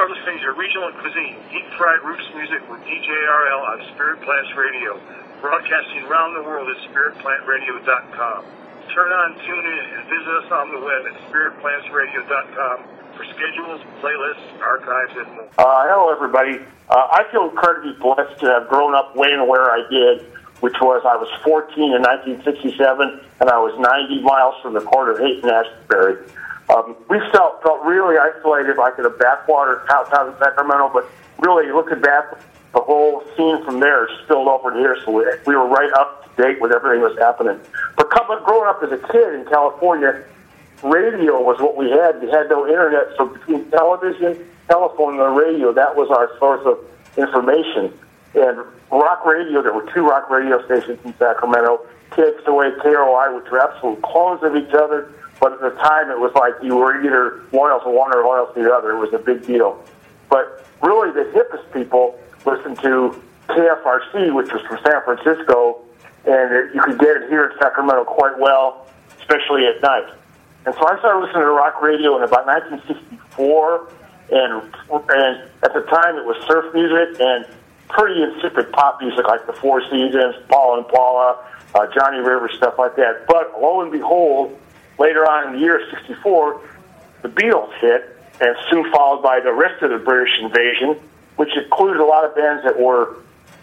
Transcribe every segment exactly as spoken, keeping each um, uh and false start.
are listening to Regional Cuisine, Deep Fried Roots Music with D J R L on Spirit Plants Radio, broadcasting around the world at spirit plant radio dot com. Turn on, tune in, and visit us on the web at spirit plants radio dot com for schedules, playlists, archives, and more. Uh, hello, everybody. Uh, I feel incredibly blessed to have grown up way and where I did, which was I was fourteen in nineteen sixty-seven, and I was ninety miles from the corner of Haight and Ashbury. Um, we felt felt really isolated, like in a backwater town in Sacramento, but really, looking back, the whole scene from there spilled over to here, so we, we were right up to date with everything that was happening. But coming, growing up as a kid in California, radio was what we had. We had no internet, so between television, telephone, and the radio, that was our source of information. And rock radio, there were two rock radio stations in Sacramento, K X O A, K R O I, which were absolute clones of each other. But at the time, it was like you were either loyal to one or loyal to the other. It was a big deal. But really, the hippest people listened to K F R C, which was from San Francisco, and it, you could get it here in Sacramento quite well, especially at night. And so I started listening to rock radio in about nineteen sixty-four, and and at the time, it was surf music and pretty insipid pop music like the Four Seasons, Paul and Paula, uh, Johnny Rivers, stuff like that. But lo and behold, later on in the year sixty-four, the Beatles hit, and soon followed by the rest of the British invasion, which included a lot of bands that were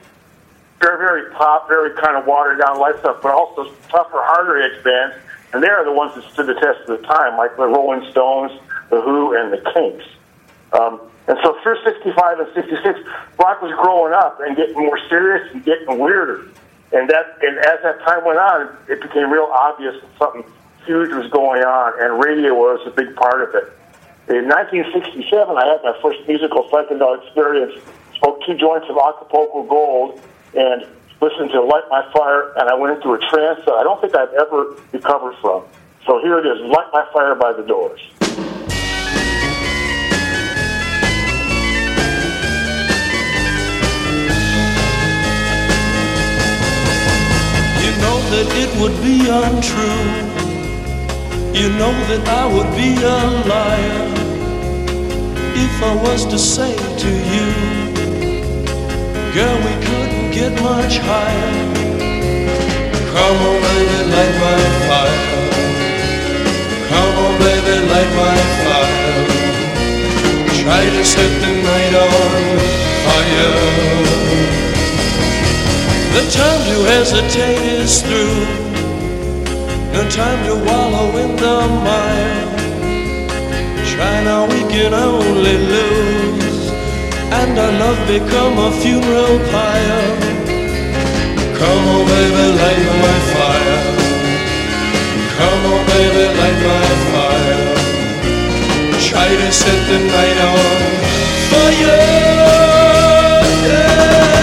very, very pop, very kind of watered-down light stuff, but also tougher, harder-edge bands, and they're the ones that stood the test of the time, like the Rolling Stones, the Who, and the Kinks. Um, and so through sixty-five and sixty-six, rock was growing up and getting more serious and getting weirder. And that, and as that time went on, it became real obvious that something huge was going on, and radio was a big part of it. In nineteen sixty-seven, I had my first musical psychedelic experience, smoked two joints of Acapulco Gold, and listened to Light My Fire, and I went into a trance that I don't think I've ever recovered from. So here it is, Light My Fire by The Doors. You know that it would be untrue. You know that I would be a liar if I was to say to you, girl, we couldn't get much higher. Come on, baby, light my fire. Come on, baby, light my fire. Try to set the night on fire. The time to hesitate is through. No time to wallow in the mire. Try now, we can only lose, and our love become a funeral pyre. Come on, baby, light my fire. Come on, baby, light my fire. Try to set the night on fire. Yeah.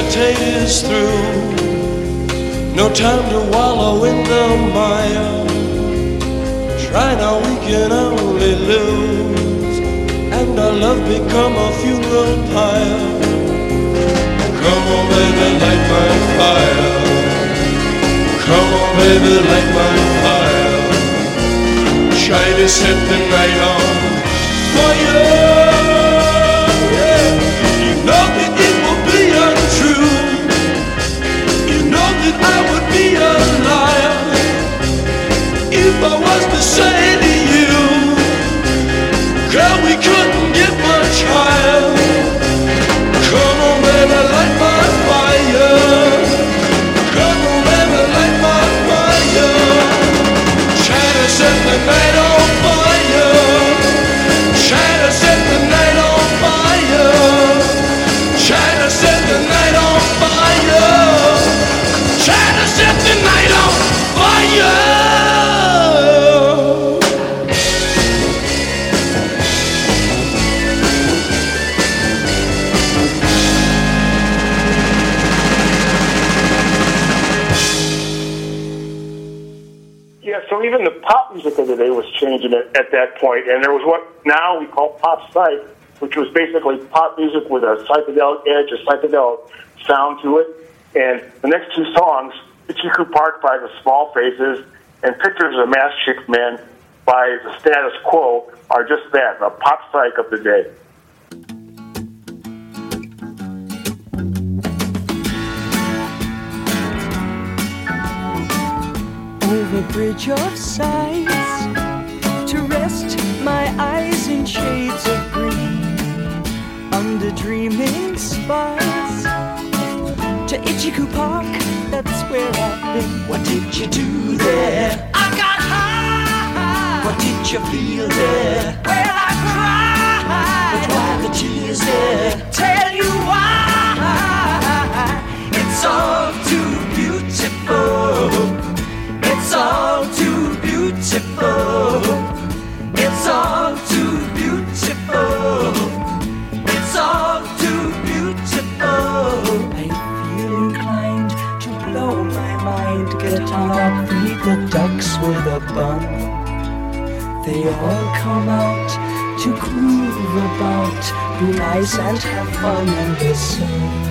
hesitate is through. No time to wallow in the mire. Try now, we can only lose, and our love become a funeral pyre. Come on, baby, light my fire. Come on, baby, light my fire. Try to set the night on fire. Yeah. You know that it will be untrue. You know that I would be a liar if I was to say to you, girl, we couldn't get much higher. Come on, baby, light my fire. Come on, baby, light my fire. Try to set the night on fire. Try to set the night on fire. Try to set the night on fire. Try to set the night on fire. So even the pop music of the day was changing at, at that point, and there was what now we call pop psych, which was basically pop music with a psychedelic edge, a psychedelic sound to it. And the next two songs, Itchy-Coo Park by the Small Faces and Pictures of Masked Men by the Status Quo, are just that, the pop psych of the day. Over bridge of sights, to rest my eyes in shades of green, under dreaming spires, to Itchy-Coo Park, that's where I've been. What did you do there? I got high. What did you feel there? Well, I cried. But why the tears there? Tell you why. It's all too beautiful. It's all too beautiful. It's all too beautiful. It's all too beautiful. I feel inclined to blow my mind, get hung up, feed the ducks with a bun. They all come out to groove about, be nice and have fun in the sun.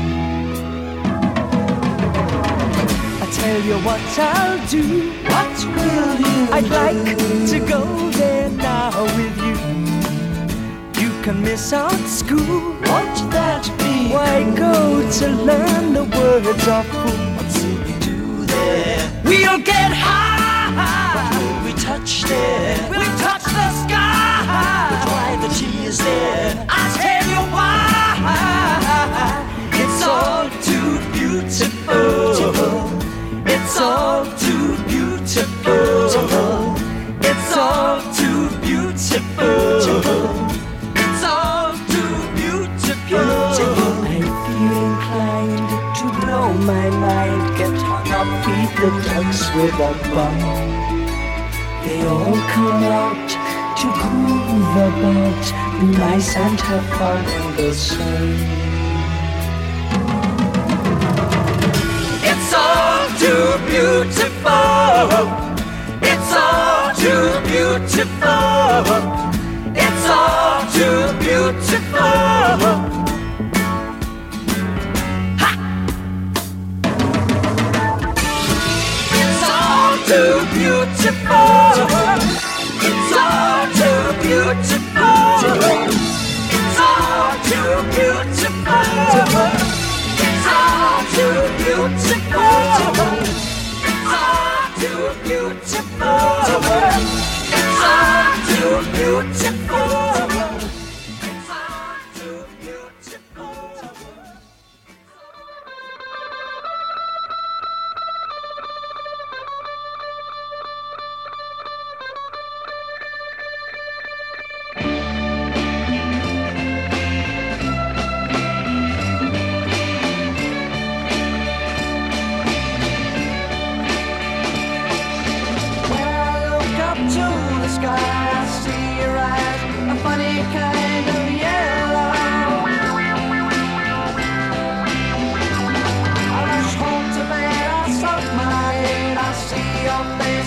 Tell you what I'll do. What will you I'd do? like to go there now with you. You can miss out school. Won't that be Why cool? go to learn the words of fool? What will we do there? We'll get high. What will we touch there? We'll touch the sky. But why the tears there? I'll tell you why. It's all too beautiful. It's all too beautiful. It's all too beautiful. It's all too beautiful. I feel inclined to blow my mind, get hung up, feed the ducks with a bun. They all come out to groove about, be nice and have fun in the sun. It's all too beautiful. It's all too beautiful. It's all too beautiful. Ha! It's all too beautiful. It's all too beautiful. It's all too beautiful. It's all too beautiful. It's all too beautiful. It's all too beautiful. It's all too beautiful.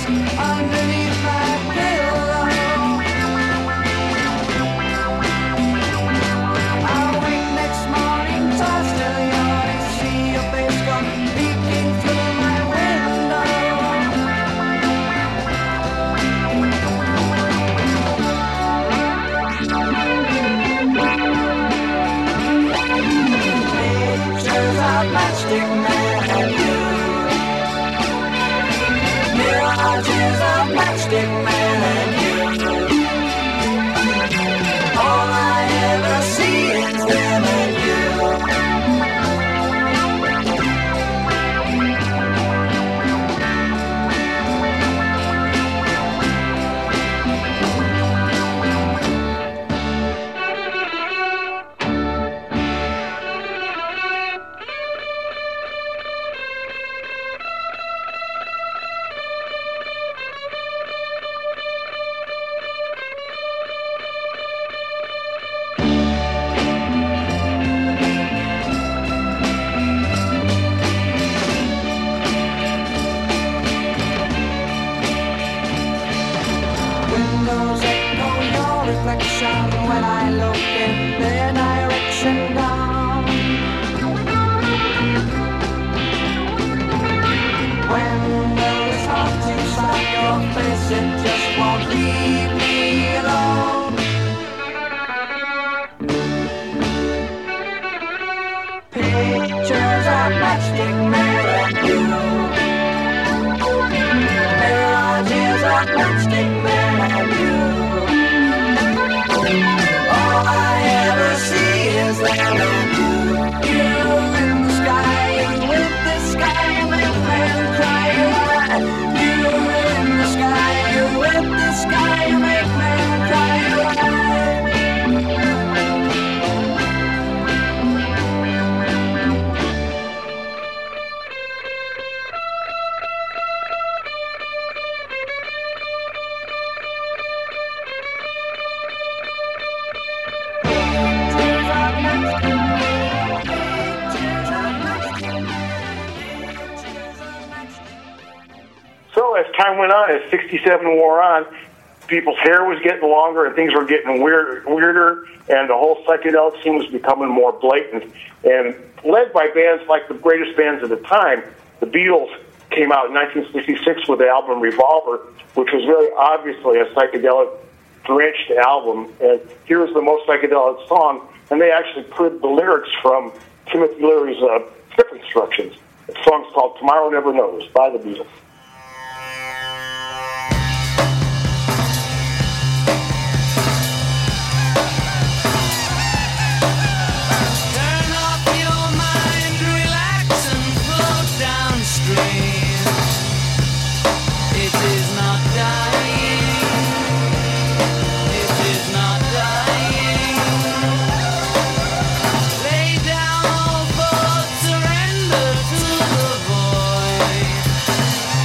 underneath my pillow. I'll wake next morning, tossed to the yard, see your face come peeking through my window. Pictures of Matchstick Man and you, mirages of Matchstick Man and you. All I ever see is them and you. Windows echo your reflection when I look in their direction down. When there is heart inside your face, it just won't leave me alone. Pictures of Matchstick Man and you, mirages of Matchstick Man and you. All I ever see is them and you. You in the sky, you with the sky, you make men cry. You in the sky, you with the sky, you make men cry. So as time went on, as sixty-seven wore on, people's hair was getting longer and things were getting weird, weirder, and the whole psychedelic scene was becoming more blatant. And led by bands like the greatest bands of the time, the Beatles came out in nineteen sixty-six with the album Revolver, which was very obviously a psychedelic-drenched album. And here's the most psychedelic song, and they actually put the lyrics from Timothy Leary's uh, Trip Instructions. The song's called Tomorrow Never Knows by the Beatles. Lay down all thoughts, surrender to the void.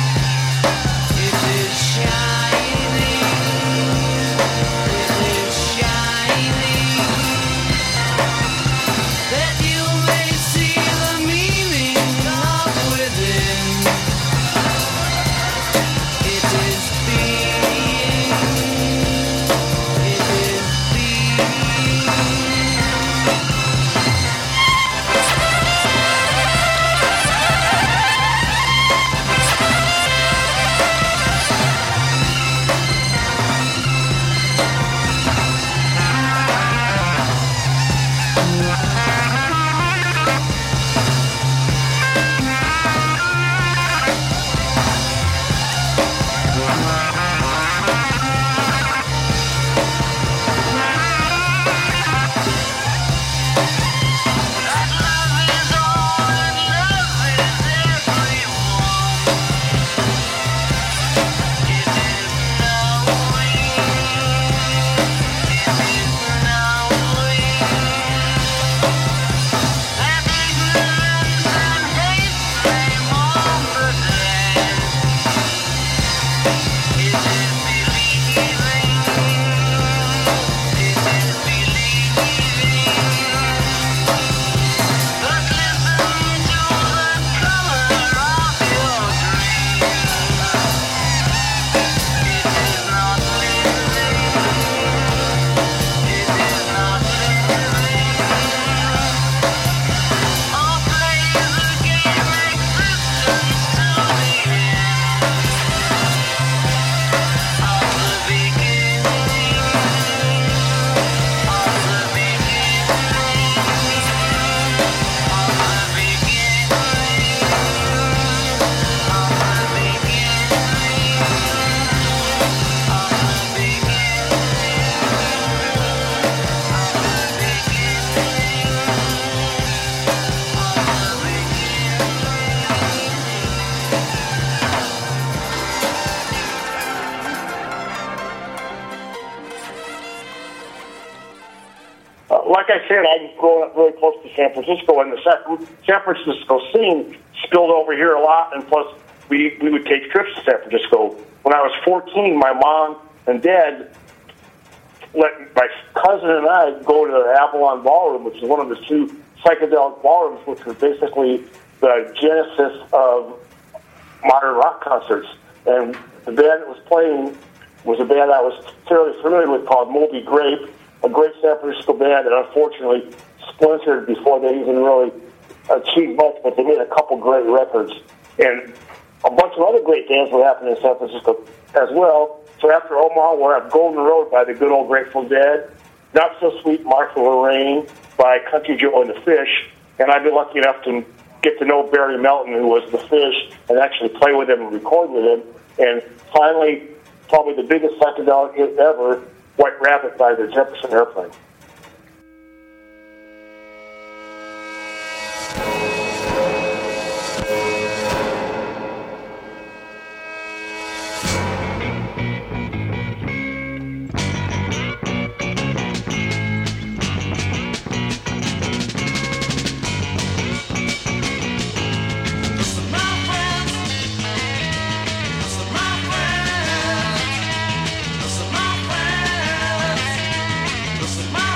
like I said, I was growing up really close to San Francisco, and the San, San Francisco scene spilled over here a lot, and plus we, we would take trips to San Francisco. When I was fourteen, my mom and dad let my cousin and I go to the Avalon Ballroom, which is one of the two psychedelic ballrooms, which was basically the genesis of modern rock concerts. And the band that was playing was a band I was fairly familiar with called Moby Grape, a great San Francisco band that unfortunately splintered before they even really achieved much, but they made a couple great records. And a bunch of other great bands were happening in San Francisco as well. So after Omaha, we're at Golden Road by the good old Grateful Dead, Not So Sweet Martha Lorraine by Country Joe and the Fish, and I've been lucky enough to get to know Barry Melton, who was the Fish, and actually play with him and record with him. And finally, probably the biggest psychedelic hit ever, White Rabbit by the Jefferson Airplane. Listen, my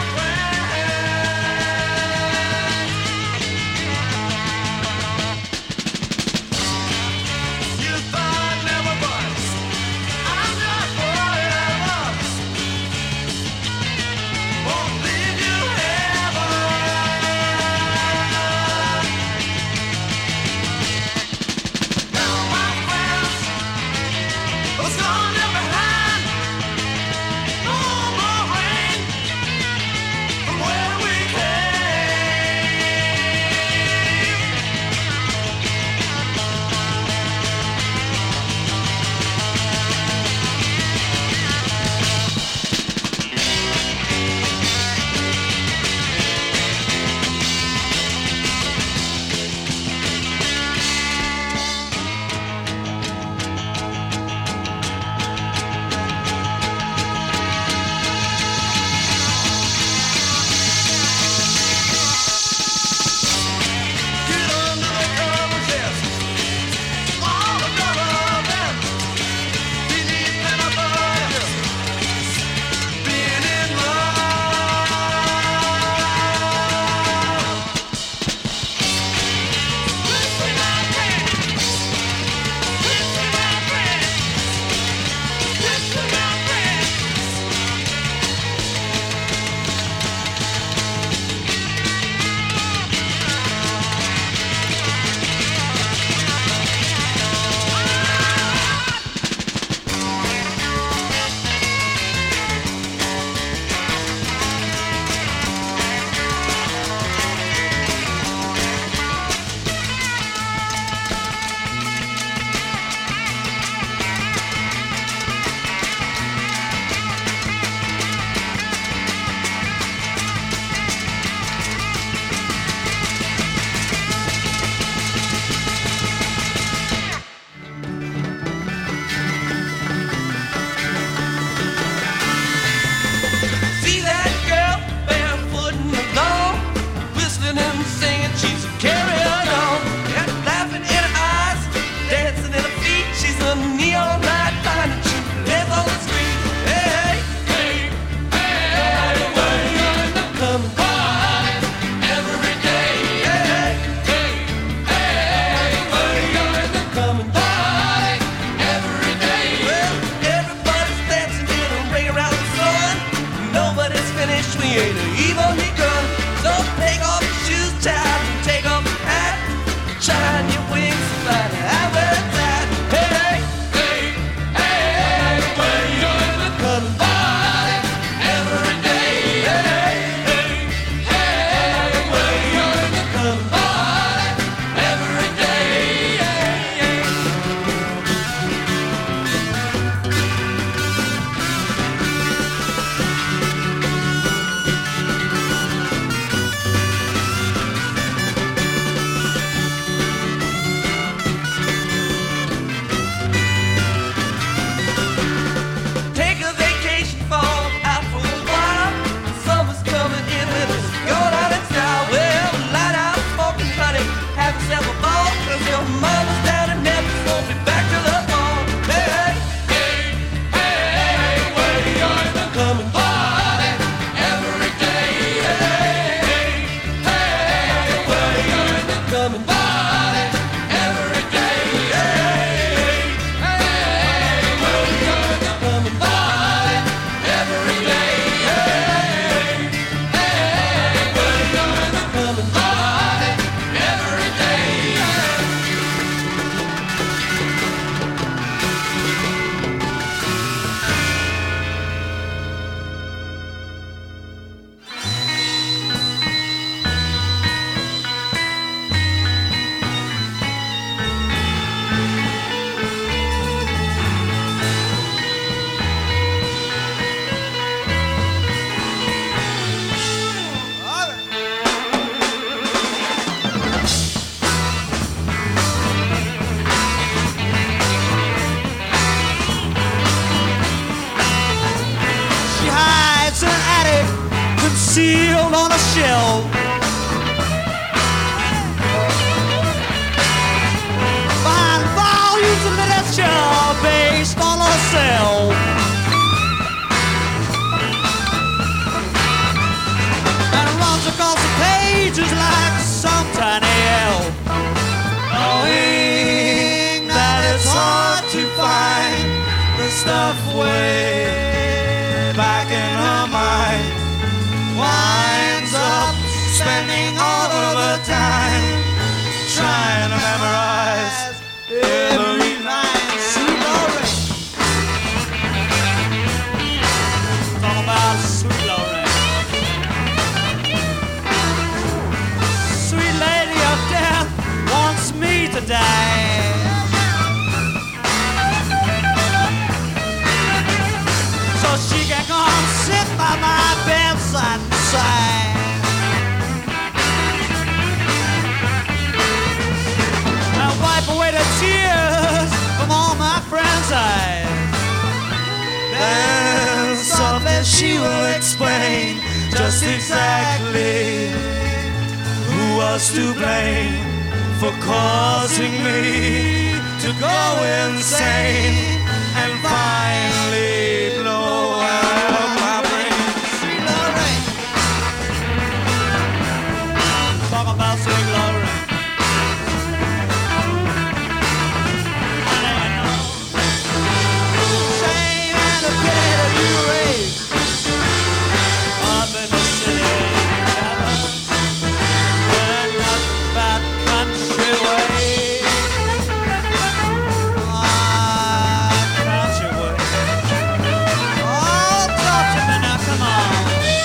sealed on a shelf. Behind volumes of literature based on herself. And runs across the pages like some tiny elf. Knowing that it's hard to find the stuff way back in her mind. Winds up spending all of her time trying to memorize every line. Sweet Lorraine, talk about Sweet Lorraine, sweet lady of death wants me to die. So she can come sit by my bedside and sigh. And wipe away the tears from all my friends' eyes. Then softly she will explain just exactly who was to blame for causing me to go insane and finally blow out my brain. Sweet Lorraine, talk about Sweet Lorraine. Shame and a pity that you raised up in the city. But not that country way. Ah, country way. Oh, talk to me now, come on.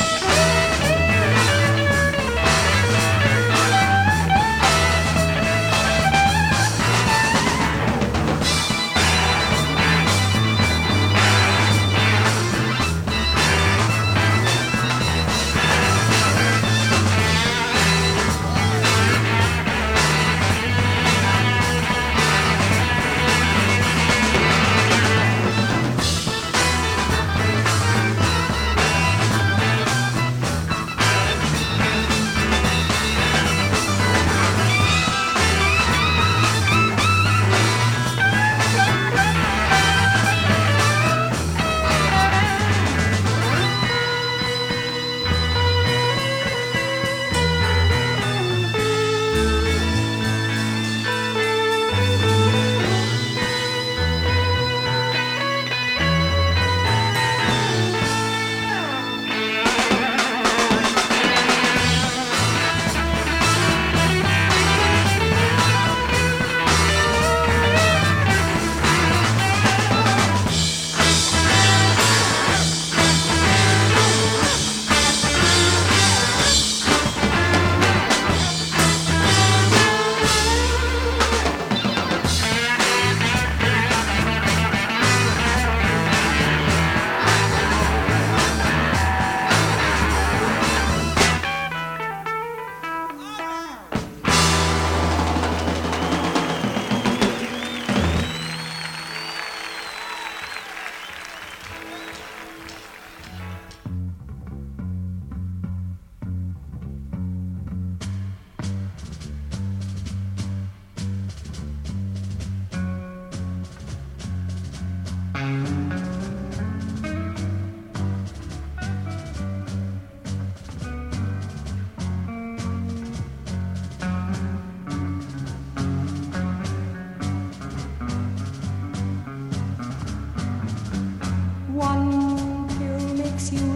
One pill makes you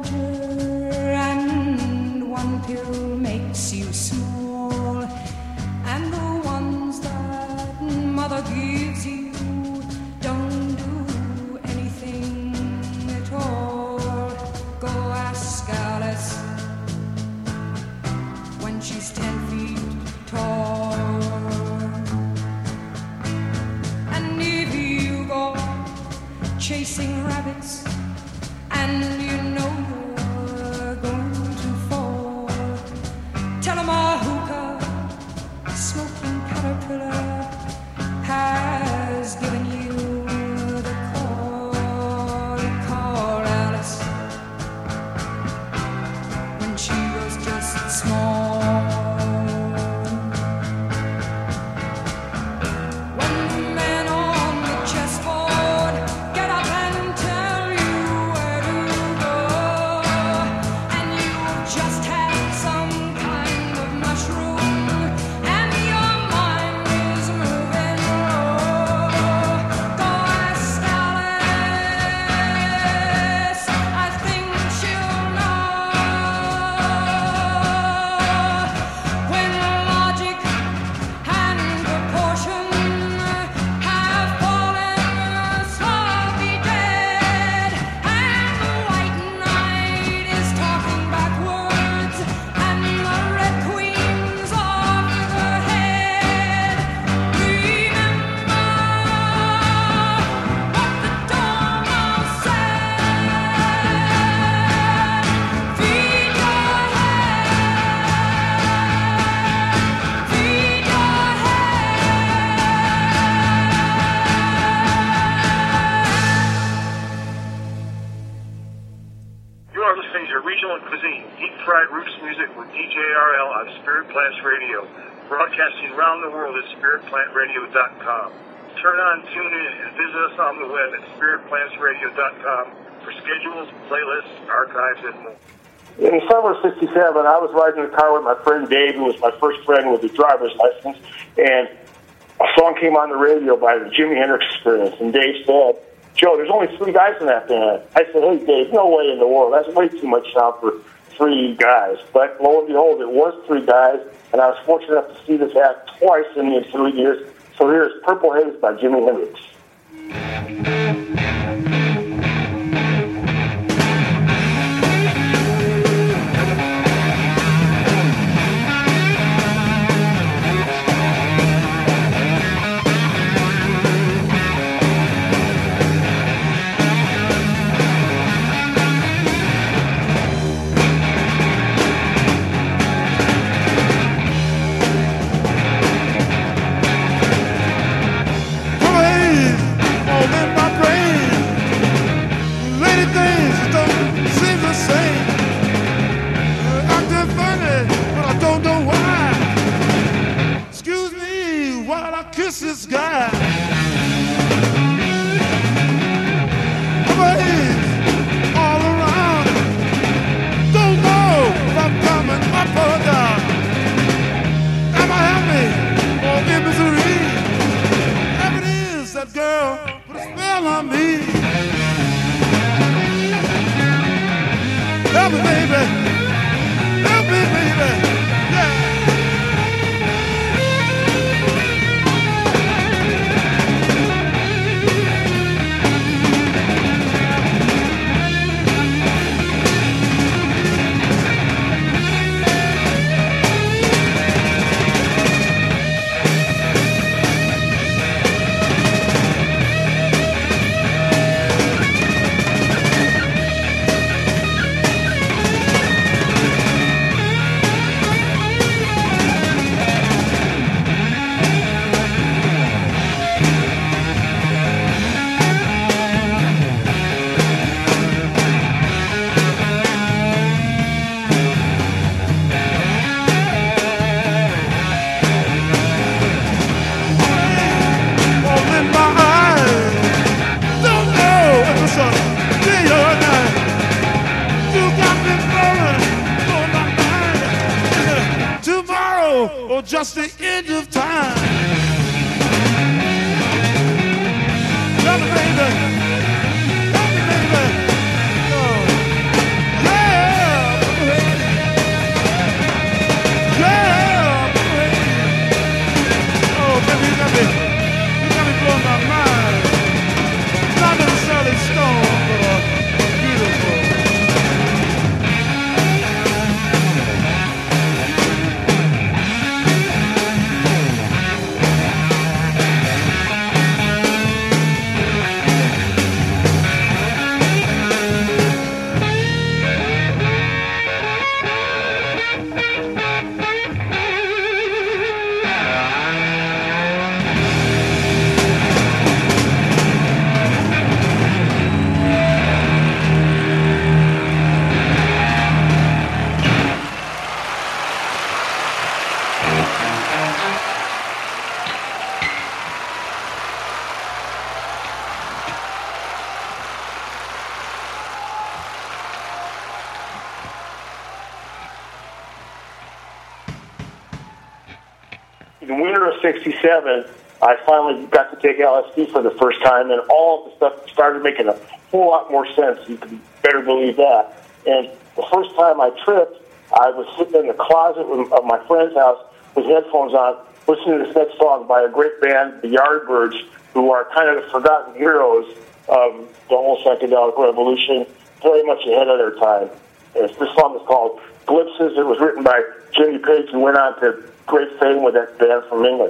larger and one pill makes you small. And the ones that mother gives you don't do anything at all. Go ask Alice when she's ten feet tall. And if you go chasing rabbits and you know you're going to fall, tell 'em a hookah smoking caterpillar has given you the call. Call Alice when Cultural and Cuisine, Deep Fried Roots Music with D J R L on Spirit Plants Radio. Broadcasting around the world at spirit plant radio dot com. Turn on, tune in, and visit us on the web at spirit plants radio dot com for schedules, playlists, archives, and more. In the summer of sixty-seven, I was riding in the car with my friend Dave, who was my first friend with a driver's license, and a song came on the radio by the Jimi Hendrix Experience, and Dave said, "Joe, there's only three guys in that band." I said, "Hey, Dave, no way in the world. That's way too much sound for three guys." But lo and behold, it was three guys, and I was fortunate enough to see this act twice in the ensuing years. So here's Purple Haze by Jimi Hendrix. This guy, all around, don't know if I'm coming up or down. Am I happy or in misery? Whatever it is, that girl put a spell on me. Help me, baby. Help me, baby. Yeah. Or just the end of time. Love me, baby. Love me, baby. Oh. Yeah. Yeah. Oh, baby, you got me, you got me blowing my mind. Not necessarily stone, but uh, beautiful. In the winter of sixty-seven, I finally got to take L S D for the first time, and all of the stuff started making a whole lot more sense. You can better believe that. And the first time I tripped, I was sitting in the closet of my friend's house with headphones on, listening to this next song by a great band, the Yardbirds, who are kind of the forgotten heroes of the whole psychedelic revolution, very much ahead of their time. And this song is called Glimpses. It was written by Jimmy Page, who went on to great fame with that band from England.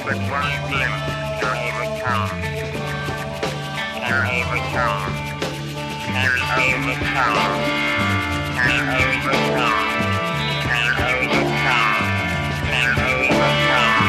But one glimpse till he return. Till he return. Till he return. Till he return. Till he return. Till he return.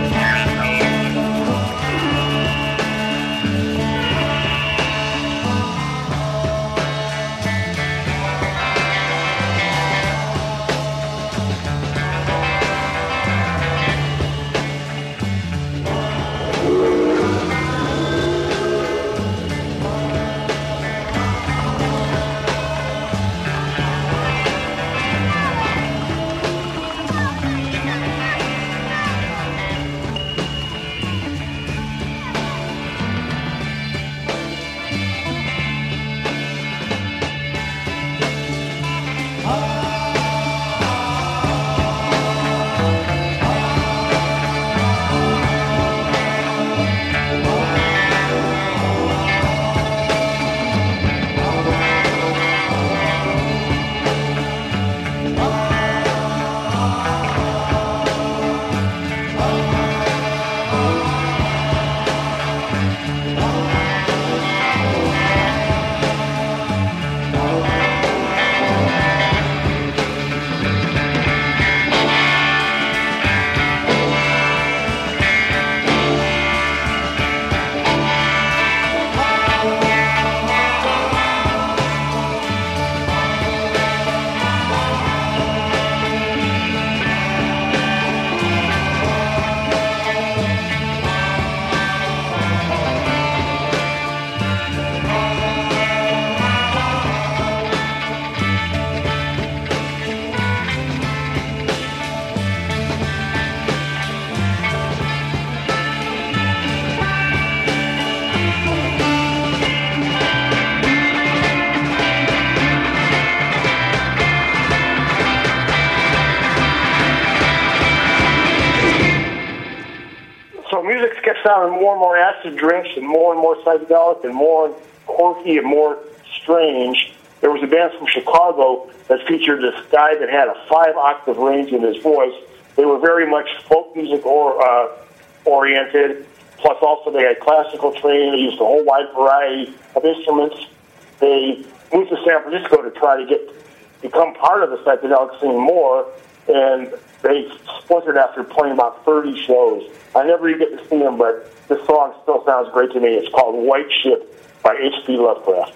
Sounding more and more acid drinks and more and more psychedelic and more quirky and more strange. There was a band from Chicago that featured this guy that had a five octave range in his voice. They were very much folk music or uh, oriented. Plus, also they had classical training. They used a whole wide variety of instruments. They moved to San Francisco to try to get become part of the psychedelic scene more, and they splintered after playing about thirty shows. I never even get to see them, but this song still sounds great to me. It's called White Ship by H P Lovecraft.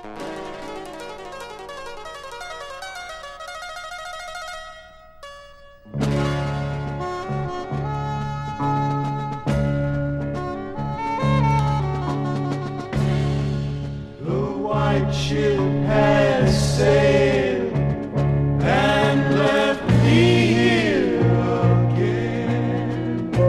Ship has sailed and left me here again.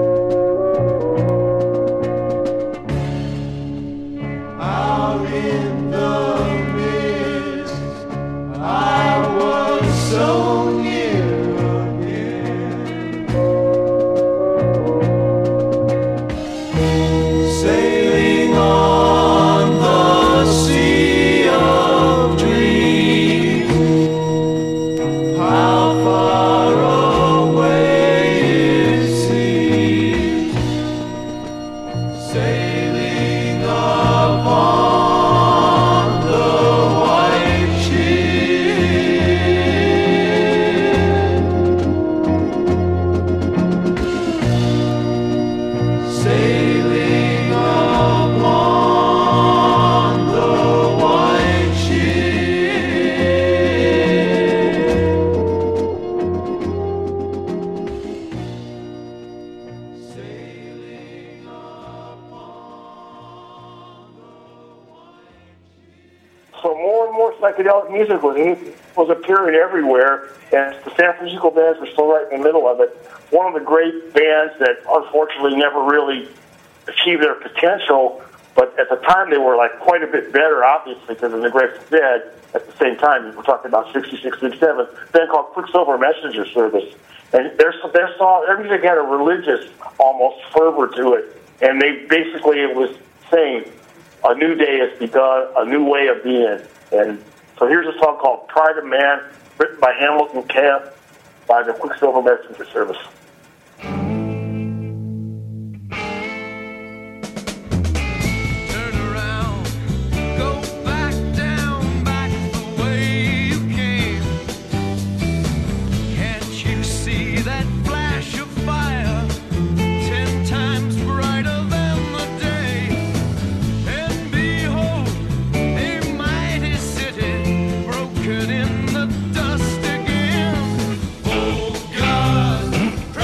Out in the mist, I was so near again. Sailing on the sea. Psychedelic music was was appearing everywhere, and the San Francisco bands were still right in the middle of it. One of the great bands that unfortunately never really achieved their potential, but at the time they were like quite a bit better, obviously, because of the Grateful Dead. At the same time, we're talking about sixty-six, sixty-seven, a band called Quicksilver Messenger Service, and their their song, their music had a religious almost fervor to it, and they basically it was saying a new day has begun, a new way of being. And so here's a song called Pride of Man, written by Hamilton Camp by the Quicksilver Messenger Service. In the dust again. Oh God,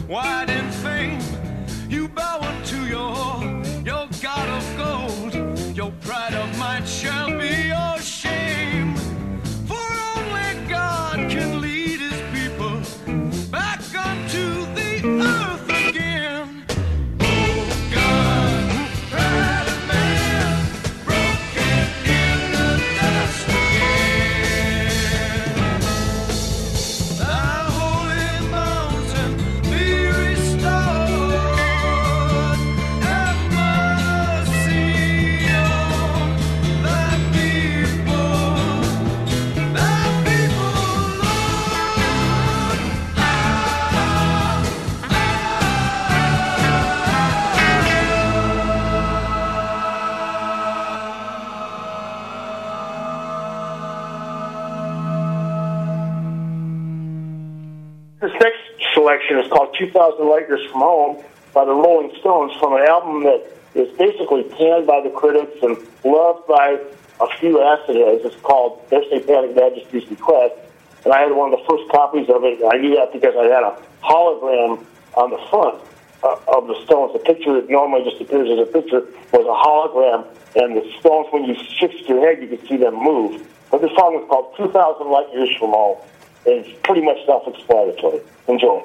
wide in fame. You bow unto your, your God of gold. Your pride of might shall be your shame. For only God can lead his people back unto the earth again. Oh God, pride of man, broken in the dust again. Thy holy mountain be restored. Have mercy on thy people, thy people, Lord. Ah, This next selection is called two thousand Light Years from Home by the Rolling Stones, from an album that is basically panned by the critics and loved by a few acid heads. It's called Their Satanic Majesty's Request, and I had one of the first copies of it. I knew that because I had a hologram on the front uh, of the Stones. The picture that normally just appears as a picture was a hologram, and the Stones, when you fixed your head, you could see them move. But this song was called two thousand Light Years from Home. It's pretty much self-explanatory. Enjoy.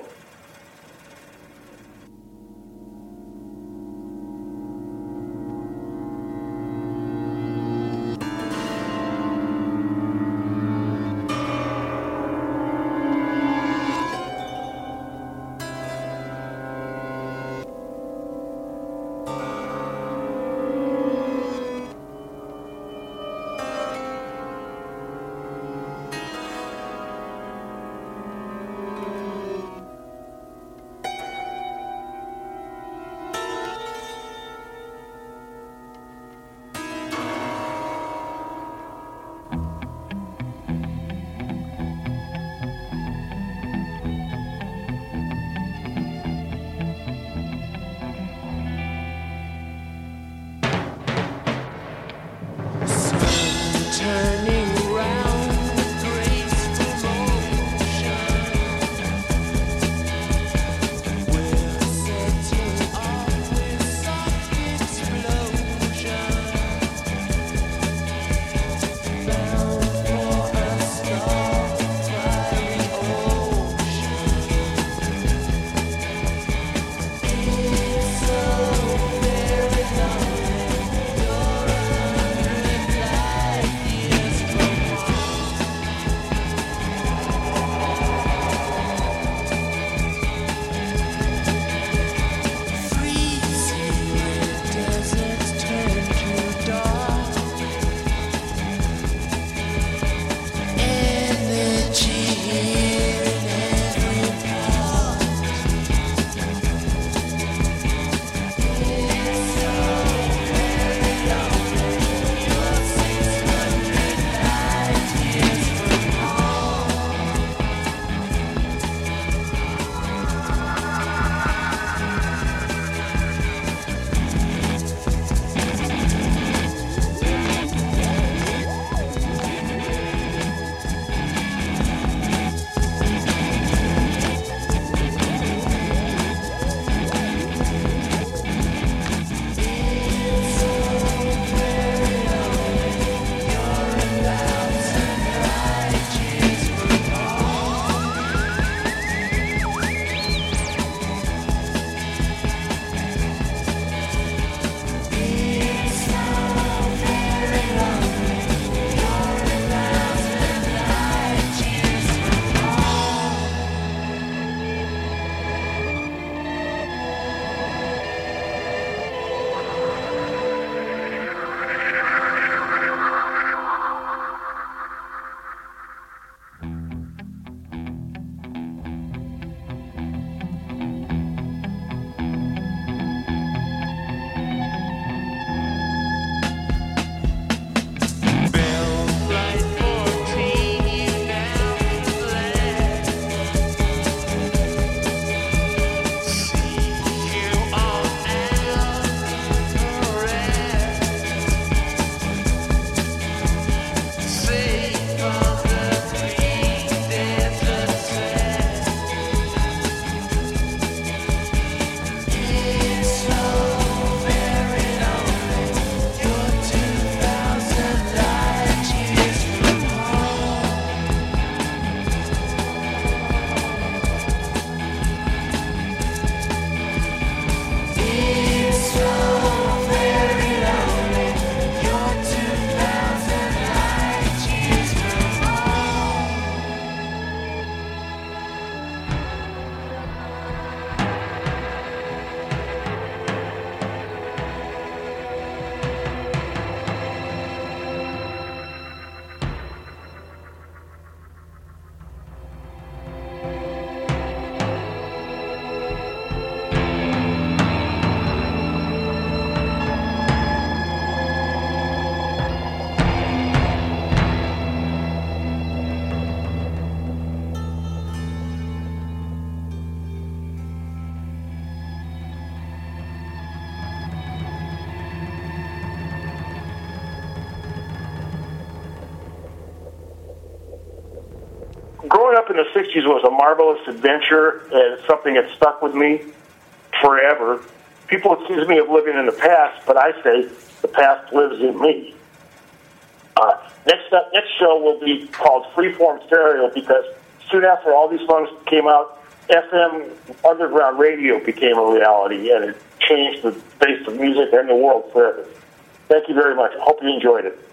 the sixties was a marvelous adventure, and it's something that stuck with me forever. People accuse me of living in the past, but I say the past lives in me. Uh, next up, next show will be called Freeform Stereo, because soon after all these songs came out, F M underground radio became a reality, and it changed the face of music and the world forever. Thank you very much. I hope you enjoyed it.